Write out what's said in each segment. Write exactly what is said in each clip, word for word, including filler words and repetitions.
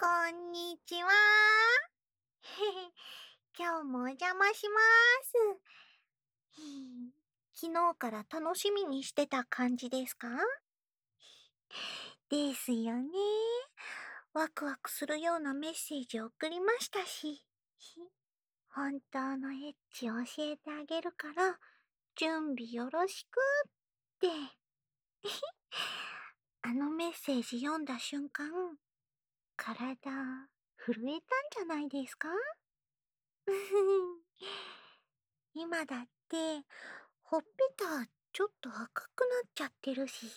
こんにちは。今日もお邪魔します。昨日から楽しみにしてた感じですか？ですよね。ワクワクするようなメッセージを送りましたし。本当のエッチ教えてあげるから、準備よろしくって。あのメッセージ読んだ瞬間、体震えたんじゃないですか？今だって、ほっぺたちょっと赤くなっちゃってるし。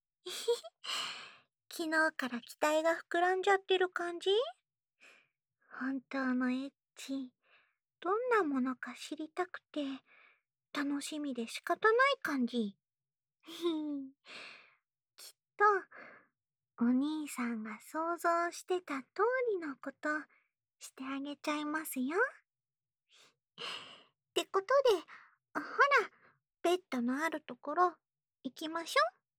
昨日から期待が膨らんじゃってる感じ？本当のエッチ、どんなものか知りたくて、楽しみで仕方ない感じ。きっと、お兄さんが想像してた通りのことしてあげちゃいますよ。ってことで、ほら、ベッドのあるところ行きましょ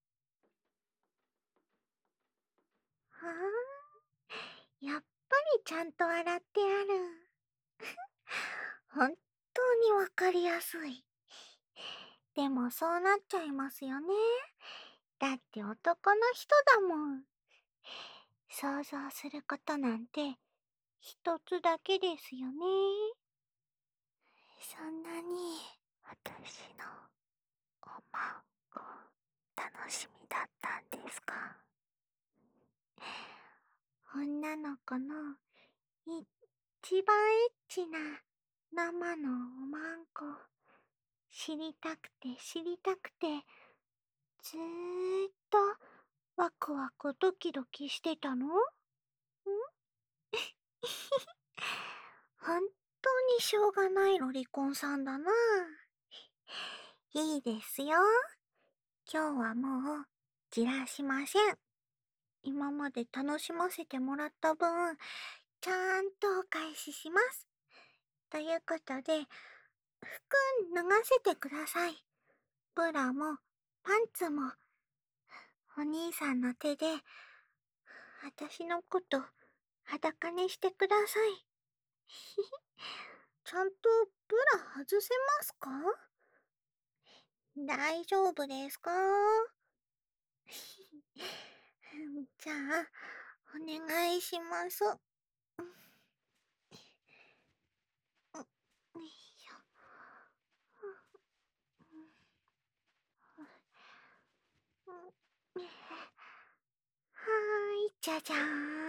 う。はあ、やっぱりちゃんと洗ってある。本当にわかりやすい。でもそうなっちゃいますよね。だって男の人だもん。想像することなんて一つだけですよね。そんなに私のおまんこ楽しみだったんですか？女の子の一番エッチな生のおまんこ知りたくて知りたくてずーっとワクワクドキドキしてたの？ん本当にしょうがないロリコンさんだな。いいですよ。今日はもうじらしません。今まで楽しませてもらった分、ちゃんとお返しします。ということで、服脱がせてください。ブラもパンツも、お兄さんの手で、私のこと裸にしてください。ちゃんとブラ外せますか？大丈夫ですか？じゃあ、お願いします。よいしょ。はーい、じゃじゃーん。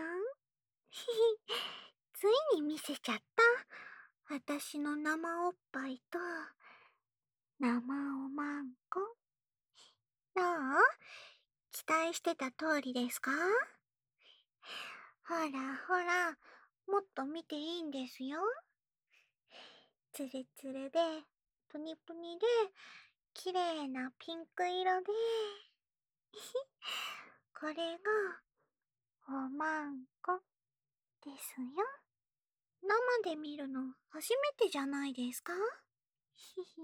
ついに見せちゃった。私の生おっぱいと、生おまんこ。どう？期待してた通りですか？ほらほら、もっと見ていいんですよ。ツルツルで、プニプニで、綺麗なピンク色で。これが、おまんこですよ。生で見るの初めてじゃないですか？ひひ。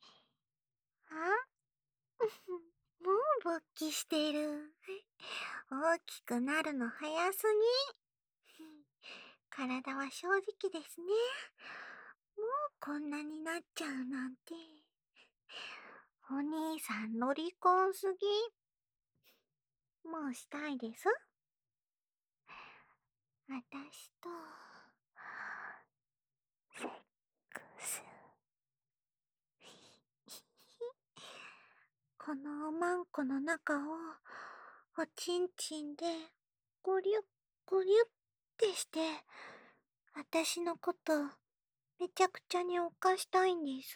あもう勃起してる。大きくなるの早すぎ。体は正直ですね。もうこんなになっちゃうなんて。お兄さんロリコンすぎ。もうしたいです。私と、セックス。このおまんこの中を、おちんちんで、ゴリュッゴリュッってして、私のこと、めちゃくちゃに犯したいんです。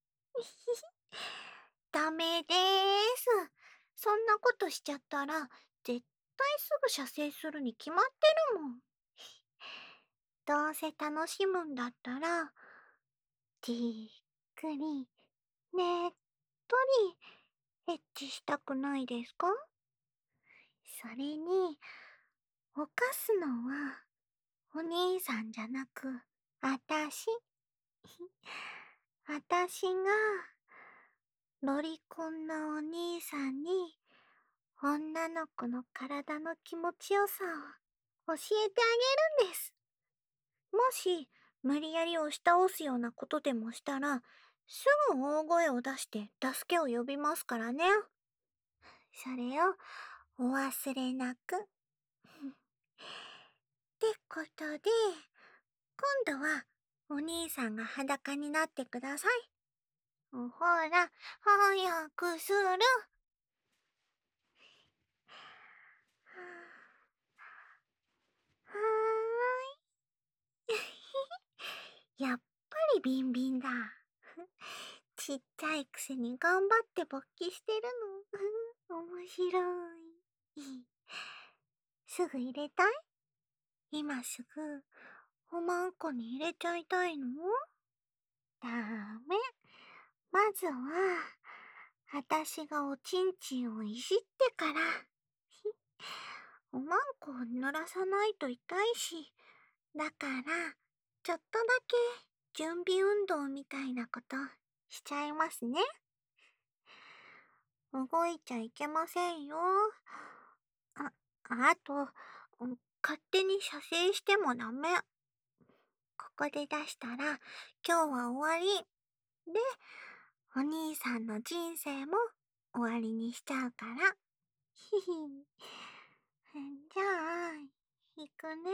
ダメでーす。そんなことしちゃったら、絶対すぐ射精するに決まってるもん。どうせ楽しむんだったら、じっくり、ねっとり、エッチしたくないですか？それに、犯すのは、お兄さんじゃなく、あたし。あたしが、ロリコンのお兄さんに、女の子の体の気持ちよさ教えてあげるんです。もし、無理やり押し倒すようなことでもしたら、すぐ大声を出して助けを呼びますからね。それをお忘れなく。ってことで、今度はお兄さんが裸になってください。ほら、早くする。はーい。やっぱりビンビンだ。ちっちゃいくせに頑張って勃起してるの。面白い。すぐ入れたい？今すぐ、おまんこに入れちゃいたいの？ダメ。まずは、あたしがおちんちんをいじってから。おまんこを濡らさないと痛いし、だから、ちょっとだけ準備運動みたいなことしちゃいますね。動いちゃいけませんよ。あ、あと、うん勝手に射精してもダメ。ここで出したら、今日は終わり。で、お兄さんの人生も終わりにしちゃうから。ひひ。じゃあ、行くね。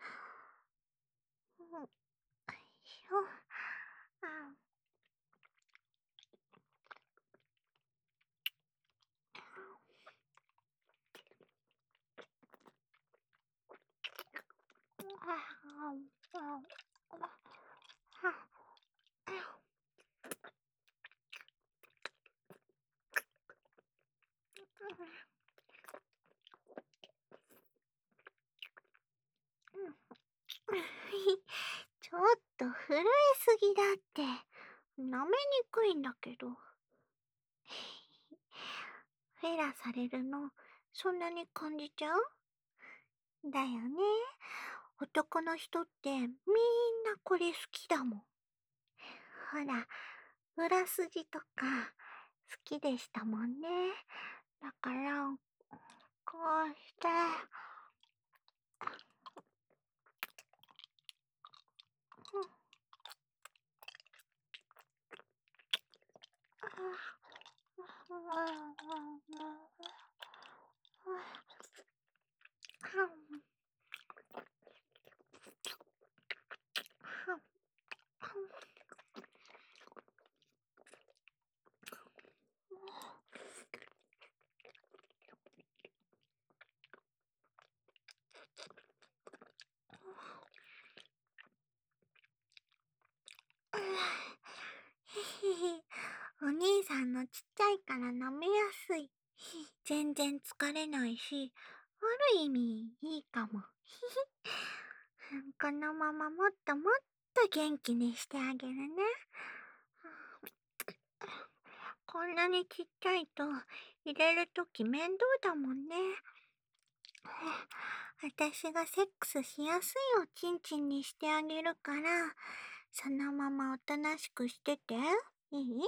うん、よいしょ。あちょっと震えすぎだって。舐めにくいんだけど。フェラされるの、そんなに感じちゃう？だよね。男の人ってみんなこれ好きだもん。ほら、裏筋とか好きでしたもんね。だから、こうして、お兄さんのちっちゃいから舐めやすい。全然疲れないし、ある意味いいかも。このままもっともっと元気にしてあげるね。こんなにちっちゃいと入れるとき面倒だもんね。私がセックスしやすいおちんちんにしてあげるから、そのままおとなしくしてて。いい？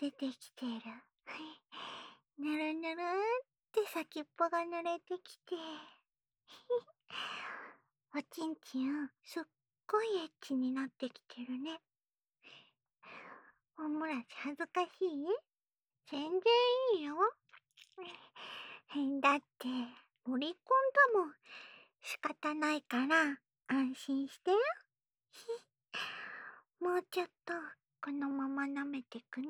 出てきてる。ぬるぬるって先っぽが濡れてきて。おちんちん、すっごいエッチになってきてるね。おもらし恥ずかしい？全然いいよ。だって、ロリコンだもん。仕方ないから、安心して。もうちょっと、このまま舐めてくね。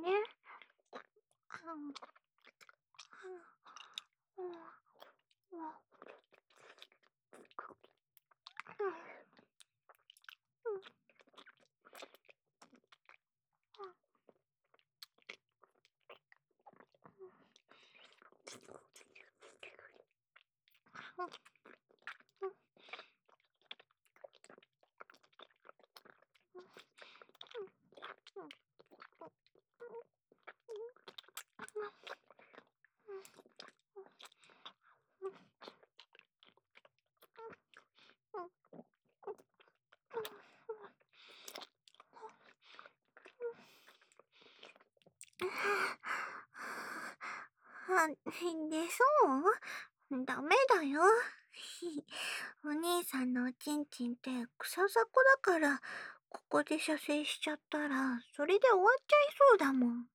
あ、で、そうダメだよ。お兄さんのおちんちんって草雑魚だから、ここで射精しちゃったら、それで終わっちゃいそうだもん。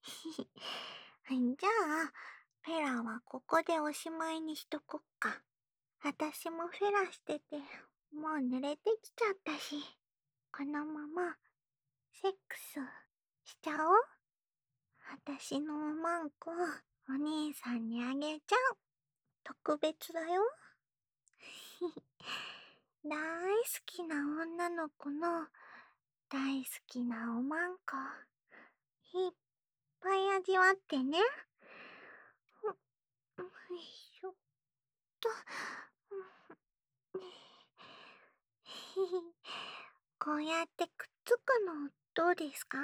じゃあ、フェラはここでおしまいにしとこっか。あたしもフェラしてて、もう濡れてきちゃったし、このまま、セックスしちゃおう。あたしのおまんこ、お兄さんにあげちゃう。特別だよ。大好きな女の子の大好きなおまんこ。いっぱい味わってね。よいしょっと。こうやってくっつくのどうですか？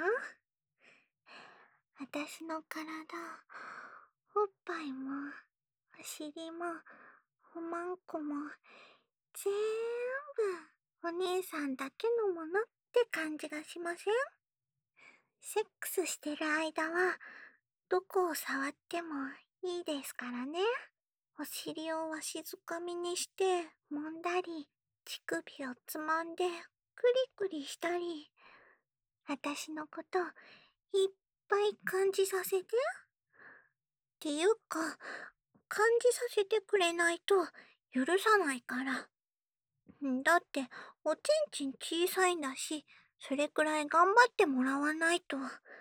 あたしの体、おっぱいも、お尻も、おまんこも、ぜーんぶお姉さんだけのものって感じがしません？セックスしてる間は、どこを触ってもいいですからね。お尻をわしづかみにして、揉んだり、乳首をつまんで、クリクリしたり、あたしのこといっぱい感じさせて。っていうか、感じさせてくれないと許さないから。だって、おちんちん小さいんだし、それくらい頑張ってもらわないと。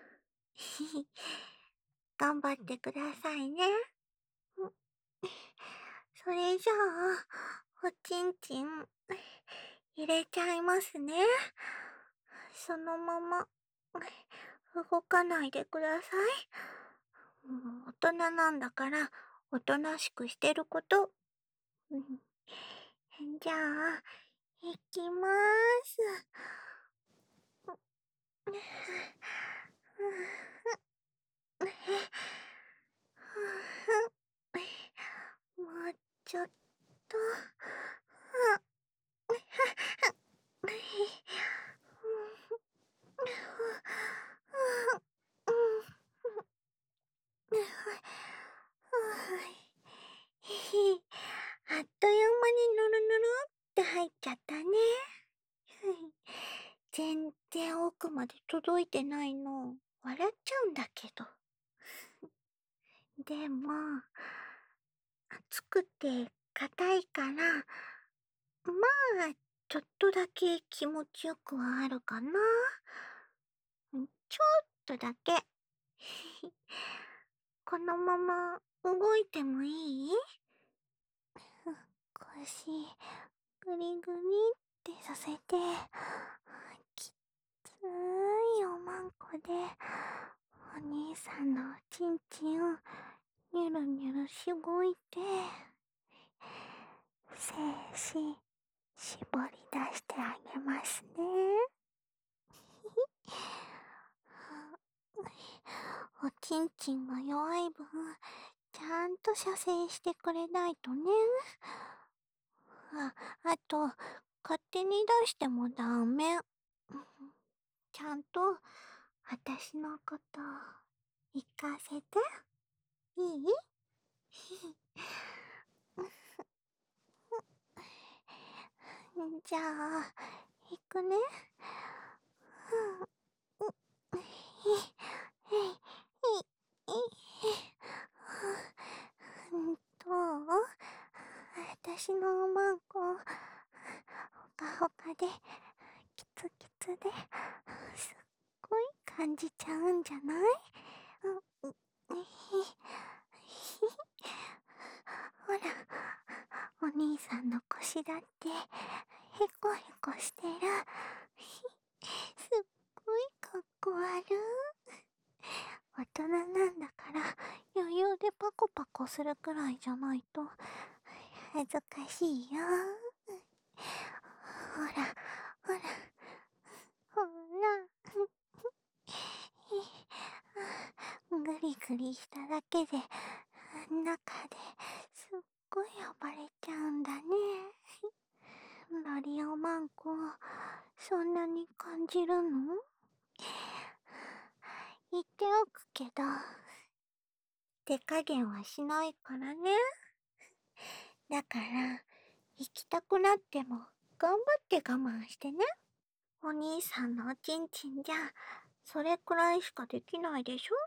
頑張ってくださいね。それじゃあ、おちんちん、入れちゃいますね。そのまま、動かないでください。大人なんだから、おとなしくしてること。じゃあ、いきまーす。もうちょっと。あっという間にぬるぬるって入っちゃったね。全然奥まで届いてないの。笑っちゃうんだけど。でも、熱くて硬いから、まあ、ちょっとだけ気持ちよくはあるかな。ちょっとだけ。このまま動いてもいい？腰、ぐりぐりってさせて、きついおまんこで、お兄さんのおちんちんをニュルニュルしごいて、精子、絞り出してあげますね。おちんちんが弱い分、ちゃんと射精してくれないとね。あ、あと、勝手に出してもダメ。ちゃんと、あたしのこと、 行かせて。いい？じゃあ、行くね。どう？私のおまんこ、ほかほかで、キツキツで、すっごい感じちゃうんじゃない？うん、ほら、お兄さんの腰だって、へこへこしてる。すっごいかっこ悪い。大人なんだから余裕でパコパコするくらいじゃないと恥ずかしいよ。ほらほらほらグリグリしただけで中ですっごい暴れちゃうんだね。ロリオマンコ、そんなに感じるの？言っておくけど、手加減はしないからね。だから、行きたくなっても頑張って我慢してね。お兄さんのおちんちんじゃ、それくらいしかできないでしょ？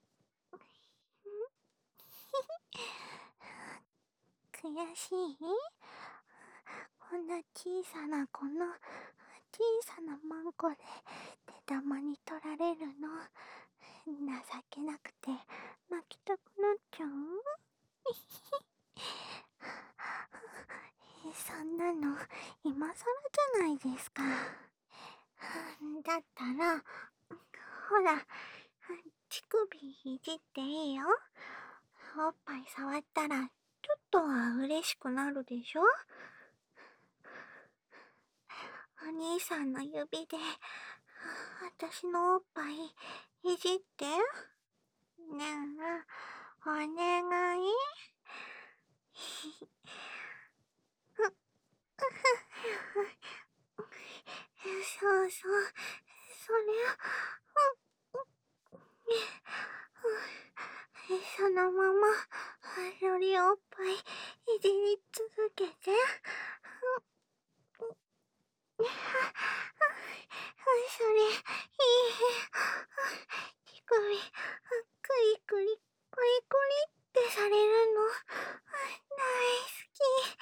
悔しい？こんな小さな子の小さなマンコで手玉に取られるの情けなくて泣きたくなっちゃう？そんなの今更じゃないですか。だったら、ほら、乳首いじっていいよ。おっぱい触ったらちょっとは嬉しくなるでしょ？お兄さんの指で私のおっぱいいじって。ねえ、お願い。そうそう、それ、そのままよりおっぱいいじり続けて。それ、いい。乳首、クリクリ、クリクリってされるの、大好き。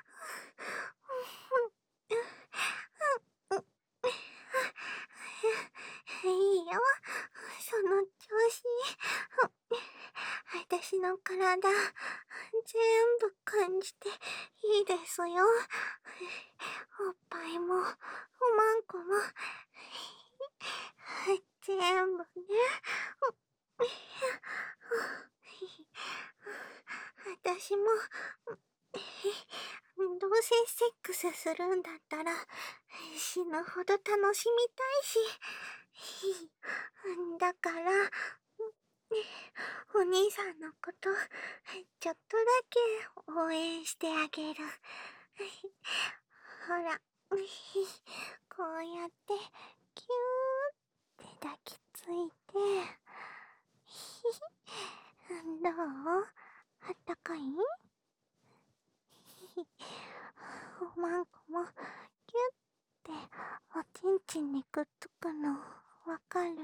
いいよ、その調子。私の体、全部感じていいですよ。おっぱいも、おまんこも、全部ね。私も、どうせセックスするんだったら、死ぬほど楽しみたいし。だから、お兄さんのこと、ちょっとだけ応援してあげる。ほら、こうやって、キューって抱きついて、どう？あったかい？おまんこも、キュッて、おちんちんにくっつくの、わかる？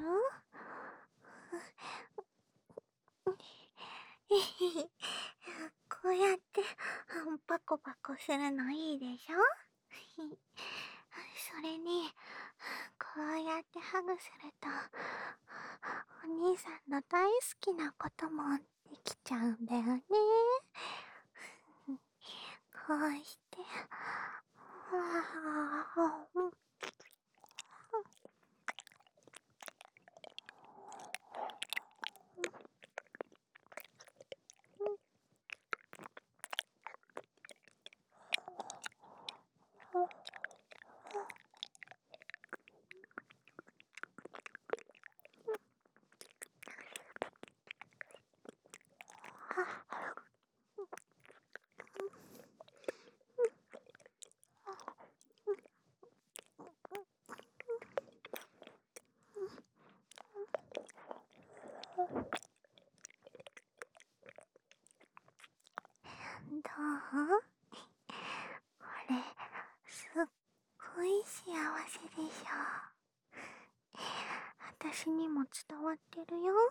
こうやってパコパコするのいいでしょ？それに、こうやってハグすると、お兄さんの大好きなこともできちゃうんだよね。こうして、 どう？これ、すっごい幸せでしょ。私にも伝わってるよ。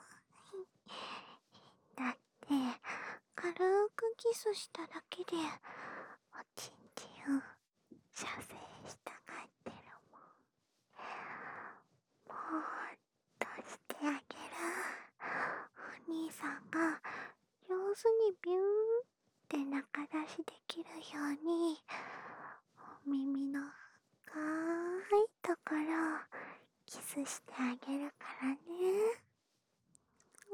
だって、軽くキスしただけで、おちんちん、射精したがってるもん。もっとしてあげる。お兄さんが上手にビューって中出しできるように、お耳の深いところをキスしてあげるからね。うん。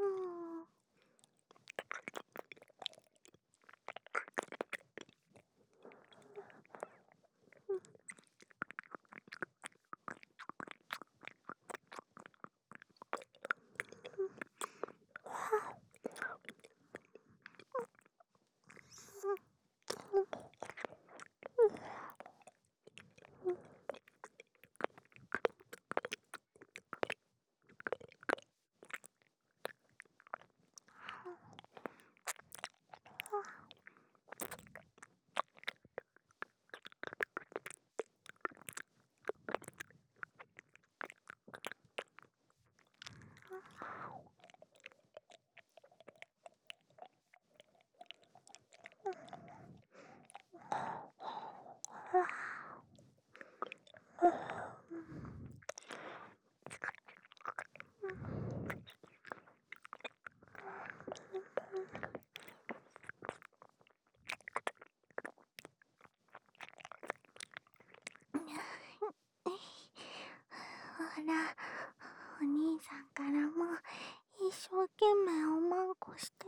ほら、お兄さんからも一生懸命おまんこして。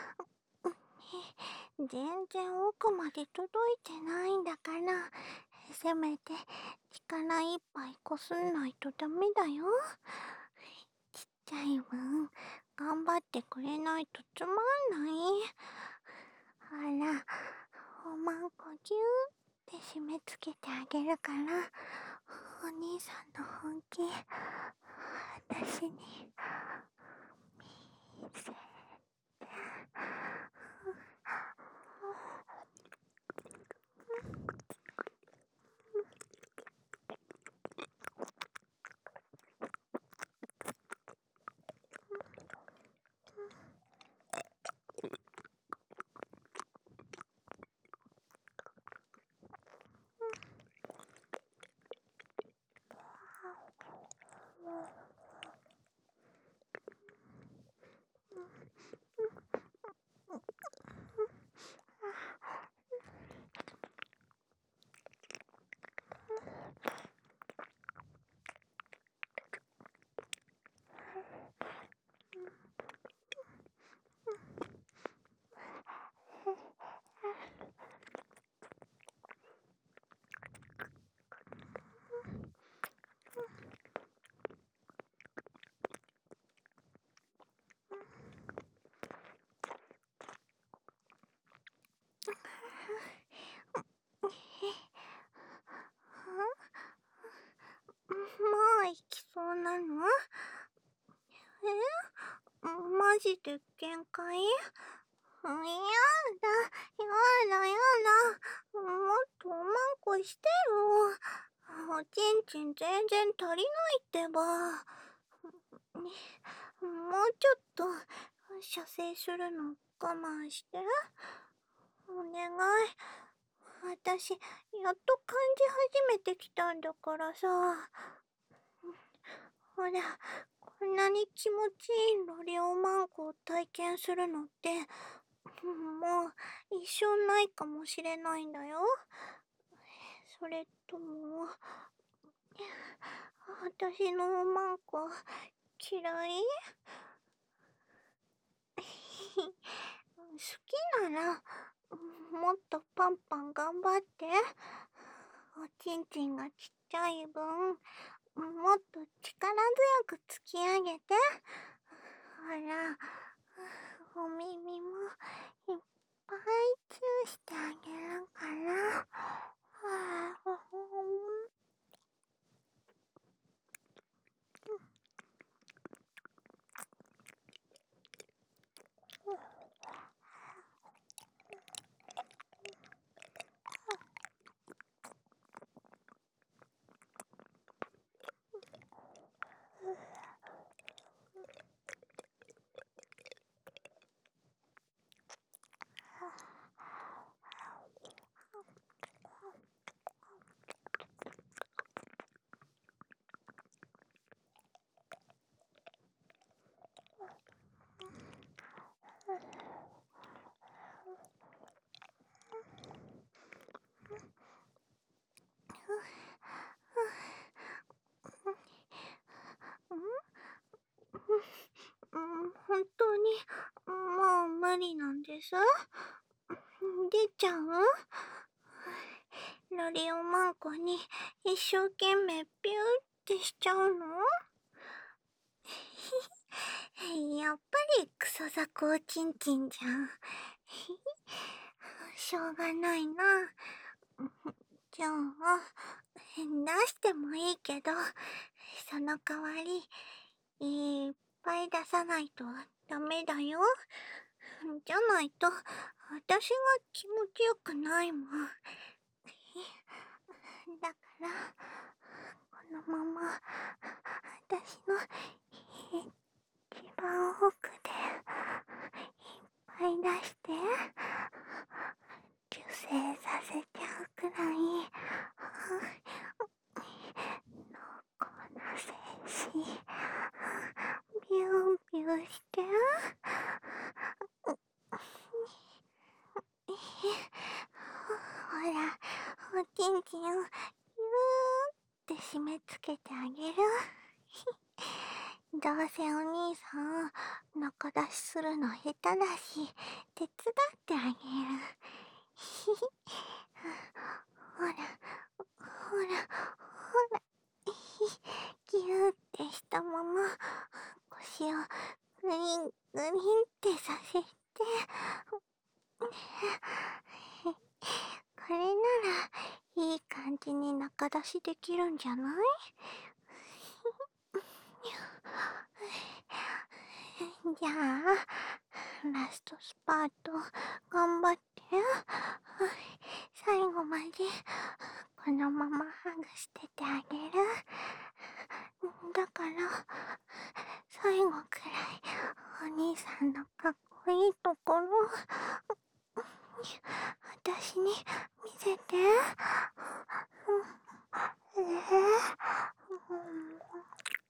全然奥まで届いてないんだから、せめて力いっぱいこすんないとダメだよ。ちっちゃい分、頑張ってくれないとつまんない。ほら、おまんこぎゅーって締め付けてあげるから、お兄さんの本気、私に見せて。もう行きそうなの？え？マジで限界？やだ、やだ、やだ。もっとおまんこしてよ。おちんちん全然足りないってば。もうちょっと射精するの我慢して。お願い。私、やっと感じ始めてきたんだからさ。ほら、こんなに気持ちいいロリオマンコを体験するのって、もう一生ないかもしれないんだよ。それとも、私のおまんこ嫌い？好きなら、もっとパンパン頑張って。おちんちんがちっちゃい分、もっと力強く突き上げて。ほら、お耳もいっぱいチューしてあげるから。はあ、 です。出ちゃう？ロリオマンコに一生懸命ピューってしちゃうの？やっぱりクソザコおちんちんじゃん。しょうがないな。じゃあ、出してもいいけど、その代わり、いっぱい出さないとダメだよ。じゃないと、私が気持ちよくないもん。だから、このまま、私の一番奥で、いっぱい出して、受精させちゃうくらい、濃厚な精子、ビュービューして、ほら、おちんちんをぎゅーって締め付けてあげる。どうせお兄さん、中出しするの下手だし、手伝ってあげる。ほら、ほら、ほら、ぎゅーってしたまま、腰をグリングリンってさせて、これなら、いい感じに中出しできるんじゃない？じゃあ、ラストスパート、頑張って。最後まで、このままハグしててあげる。だから、最後くらい、お兄さんのかっこいいところ、私に見せて。えー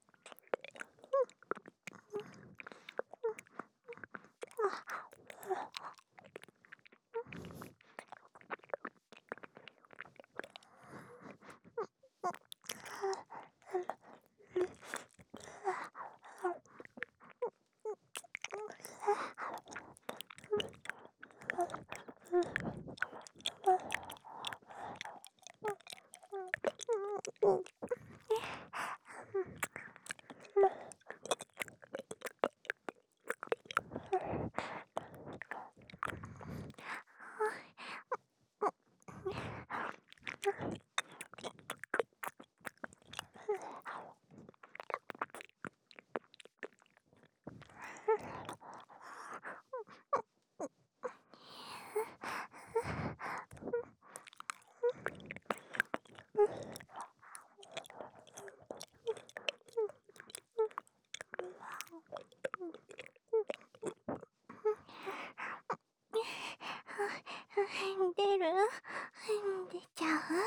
出る？出ちゃう？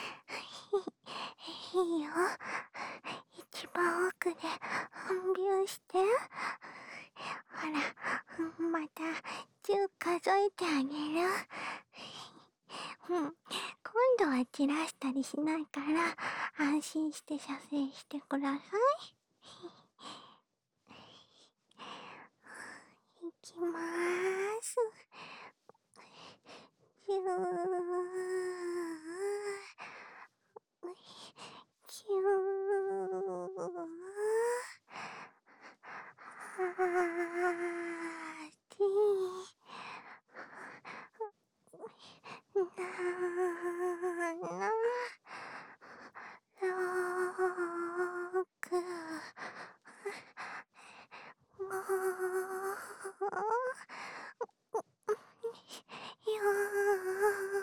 いいよ。一番奥でビューして。ほら、またじゅう数えてあげる。うん、今度は散らしたりしないから安心して射精してください。いきまーす。じゅー、きゅー、はち、なな、ろく、ご、よん、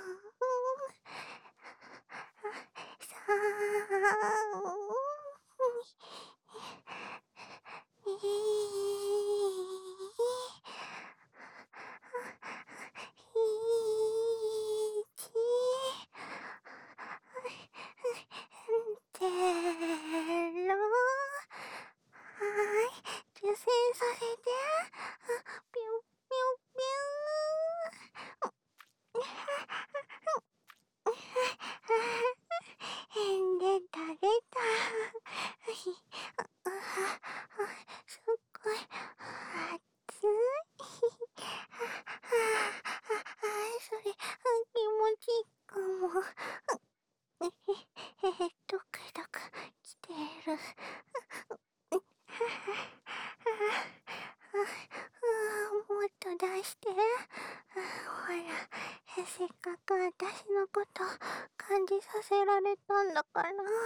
せっかく私のこと感じさせられたんだから。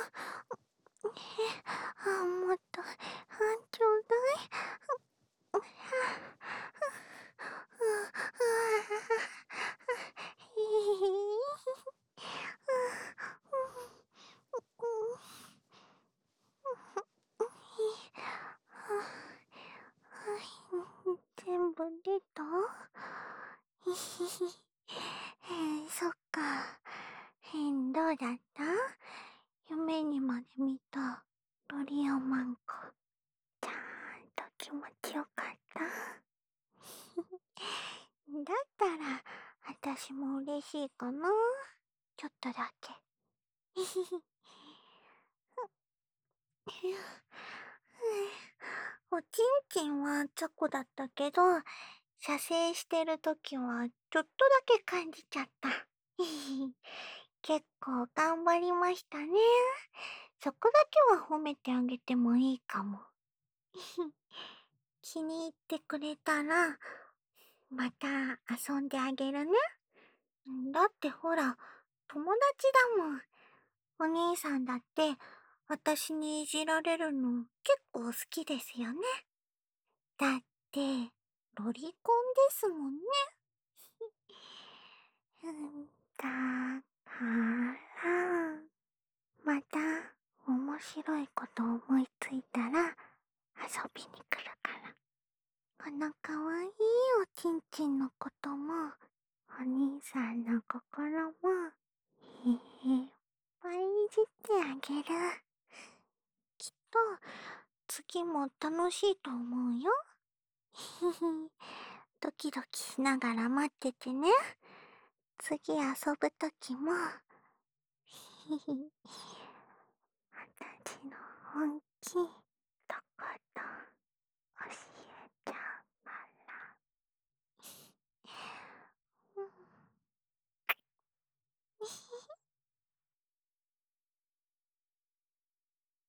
あ、もっと、あ、ちょうだい。全部出た。ひひひ。えー、そっか。えー、どうだった？夢にまで見たドリアマンコ。ちゃんと気持ちよかった？だったら、私も嬉しいかな。ちょっとだけ。おちんちんは雑魚だったけど、射精してるときはちょっとだけ感じちゃった。結構頑張りましたね。そこだけは褒めてあげてもいいかも。気に入ってくれたら、また遊んであげるね。だってほら、友達だもん。お兄さんだって、私にいじられるの結構好きですよね。だって、ロリコンですもんね。うんだから、また面白いこと思いついたら遊びに来るから。このかわいいおちんちんのことも、お兄さんの心も、いっぱいいじってあげる。きっと、次も楽しいと思うよ。ひひ、ドキドキしながら待っててね。次遊ぶときも、ひひ、私の本